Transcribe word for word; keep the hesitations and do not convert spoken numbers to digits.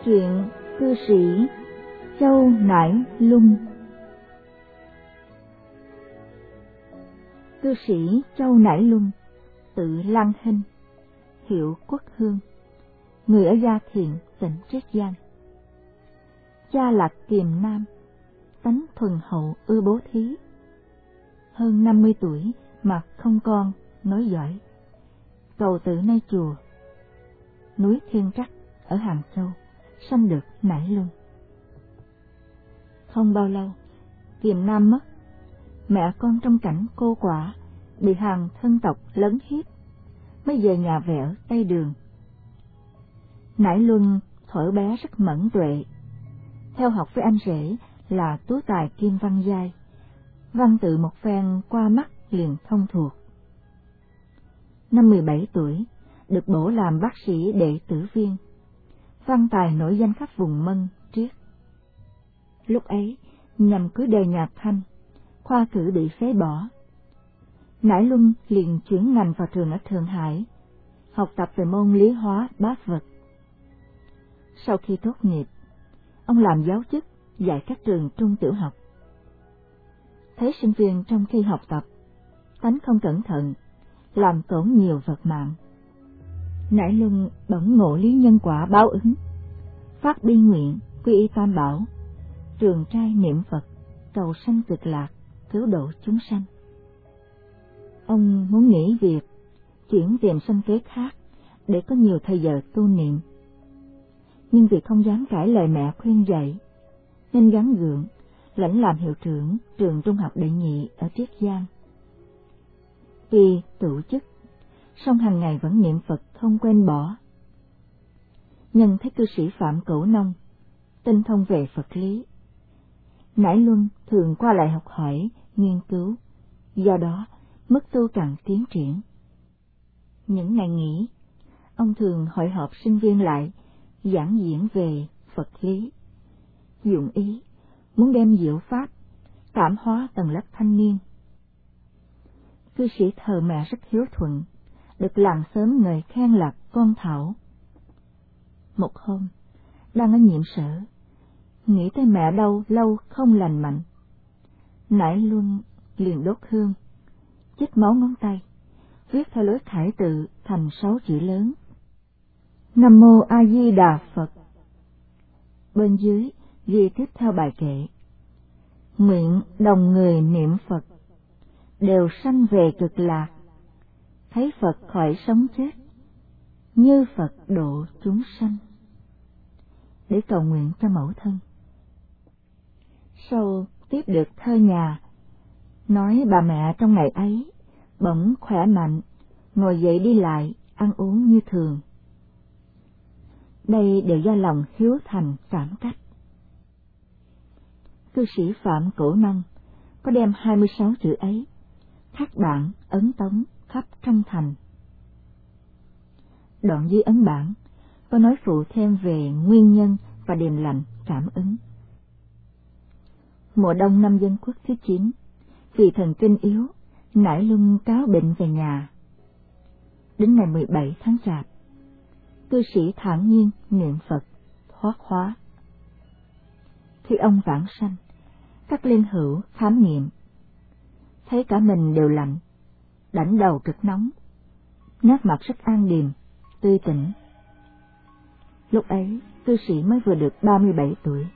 Truyện cư sĩ Châu Nải Lung. Cư sĩ Châu Nải Lung, tự Lan Hinh, hiệu Quốc Hương, người ở Gia Thiện, tỉnh Triết Giang. Cha là Kiềm Nam, tánh thuần hậu ưa bố thí. Hơn năm mươi tuổi mà không con, nói giỏi. Cầu tử nay chùa, núi Thiên Trắc ở Hàng Châu, sanh được Nải Lung. Không bao lâu, Kiềm Nam mất, mẹ con trong cảnh cô quả, bị hàng thân tộc lấn hiếp, mới về nhà về ở Tây Đường. Nải Luân thuở bé rất mẫn tuệ, theo học với anh rể là tú tài Kim Văn Giai, văn tự một phen qua mắt liền thông thuộc. Năm mười bảy tuổi, được bổ làm bác sĩ đệ tử viên, văn tài nổi danh khắp vùng Mân, Triết. Lúc ấy, nhằm cưới đời nhà Thanh, khoa cử bị phế bỏ. Nải Luân liền chuyển ngành vào trường ở Thượng Hải, học tập về môn lý hóa bát vật. Sau khi tốt nghiệp, ông làm giáo chức dạy các trường trung tiểu học. Thấy sinh viên trong khi học tập, tánh không cẩn thận, làm tổn nhiều vật mạng. Nải Luân bỗng ngộ lý nhân quả báo ứng, phát bi nguyện quy y Tam Bảo, trường trai niệm Phật, cầu sanh cực lạc, cứu độ chúng sanh. Ông muốn nghỉ việc, chuyển tìm sinh kế khác để có nhiều thời giờ tu niệm. Nhưng vì không dám cãi lời mẹ khuyên dạy, nên gắng gượng lãnh làm hiệu trưởng trường trung học đệ nhị ở Triết Giang. Tuy tụ chức, song hàng ngày vẫn niệm Phật không quên bỏ. Nhân thấy cư sĩ Phạm Cửu Nông tinh thông về Phật lý, Nải Luân thường qua lại học hỏi, nghiên cứu, do đó mức tu càng tiến triển. Những ngày nghỉ, ông thường hội họp sinh viên lại, giảng diễn về Phật lý, dụng ý muốn đem diệu pháp cảm hóa tầng lớp thanh niên. Cư sĩ thờ mẹ rất hiếu thuận, được làng xóm người khen là con Thảo. Một hôm, đang ở nhiệm sở, nghĩ tới mẹ đau lâu không lành mạnh, Nải Luân liền đốt hương, chích máu ngón tay, viết theo lối khải tự thành sáu chữ lớn: Nam Mô A Di Đà Phật. Bên dưới ghi tiếp theo bài kệ: Nguyện đồng người niệm Phật, đều sanh về cực lạc, thấy Phật khỏi sống chết, như Phật độ chúng sanh. Để cầu nguyện cho mẫu thân. Sau tiếp được thơ nhà, nói bà mẹ trong ngày ấy bỗng khỏe mạnh, ngồi dậy đi lại, ăn uống như thường. Đây đều do lòng hiếu thành cảm cách. Cư sĩ Phạm Cửu Nông có đem hai mươi sáu chữ ấy, khắc bản ấn tống khắp trong thành. Đoạn dưới ấn bản có nói phụ thêm về nguyên nhân và điềm lành cảm ứng. Mùa đông năm Dân Quốc thứ chín, vì thần kinh yếu, Nải Luân cáo bệnh về nhà. Đến ngày mười bảy tháng Chạp, cư sĩ thản nhiên niệm Phật, thoát hóa. Khi ông vãng sanh, các liên hữu khám nghiệm, thấy cả mình đều lạnh, đảnh đầu cực nóng, nét mặt rất an điềm, tươi tỉnh. Lúc ấy, cư sĩ mới vừa được ba mươi bảy tuổi.